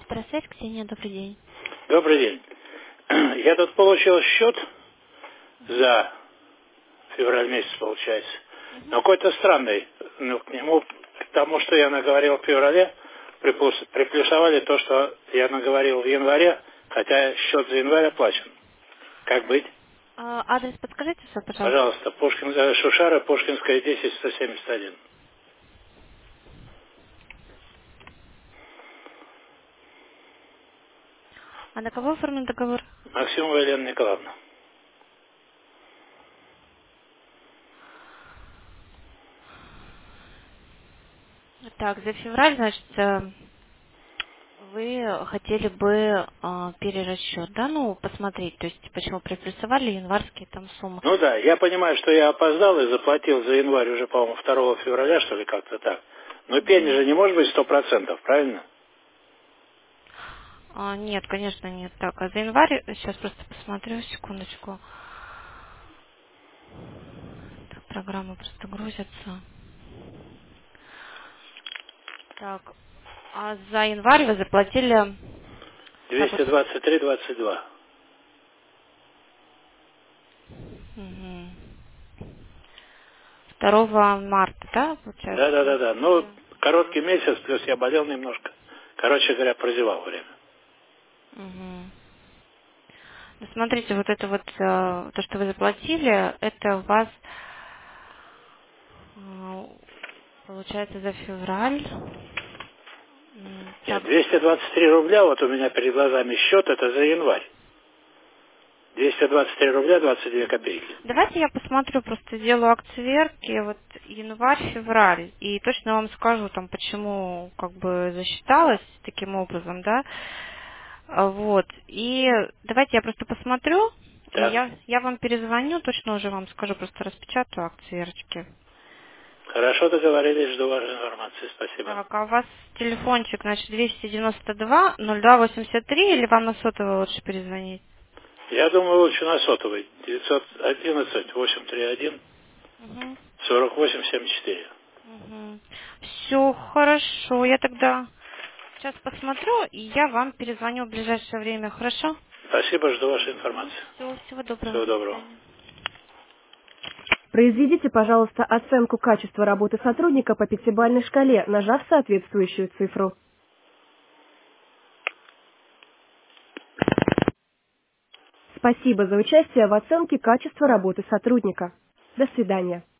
Здравствуйте, Ксения, добрый день. Добрый день. Я тут получил счет за февраль месяц, получается. Но какой-то странный. Ну, к нему, к тому, что я наговорил в феврале, приплюсовали то, что я наговорил в январе, хотя счет за январь оплачен. Как быть? Адрес подскажите свой, пожалуйста. Пожалуйста, Шушара, Пушкинская, 10, 171. А на кого оформлен договор? Максимова Елена Николаевна. Так, за февраль, значит, вы хотели бы перерасчет, да, ну, посмотреть, то есть почему приплюсовали январские там суммы. Ну да, я понимаю, что я опоздал и заплатил за январь уже, по-моему, 2 февраля, что ли, как-то так. Но пени Мгм. же не может быть 100%, правильно? Нет, конечно, нет. Так, а за январь, сейчас просто посмотрю, секундочку. Так, программа просто грузится. Так, а за январь вы заплатили... Так, вот. 223,22. Мгм. 2 марта, да, получается? Да. Ну, короткий 23. месяц, плюс я болел немножко. Короче говоря, прозевал время. Мгм. Ну, смотрите, вот это вот, то, что вы заплатили, это у вас, э, получается, за февраль. Нет, Так, 223 рубля, вот у меня перед глазами счет, это за январь. 223 рубля 22 копейки. давайте я посмотрю, просто сделаю акцверки, вот январь-февраль, и точно вам скажу, там, почему, как бы, засчиталось таким образом, да. Вот, и давайте я просто посмотрю, и Так, я вам перезвоню, точно уже вам скажу, просто распечатаю акцверки. хорошо договорились, жду вашей информации. Спасибо. Так, а у вас телефончик, значит, 292-02-83, или вам на сотовый лучше перезвонить? Я думаю, лучше на сотовый. 911-831-48-74. Угу. Угу. Все хорошо, я тогда сейчас посмотрю, и я вам перезвоню в ближайшее время, хорошо? Спасибо, жду вашей Угу. информации. Все, всего доброго, Всего до доброго. свидания. Произведите, пожалуйста, оценку качества работы сотрудника по пятибалльной шкале, нажав соответствующую цифру. Спасибо за участие в оценке качества работы сотрудника. До свидания.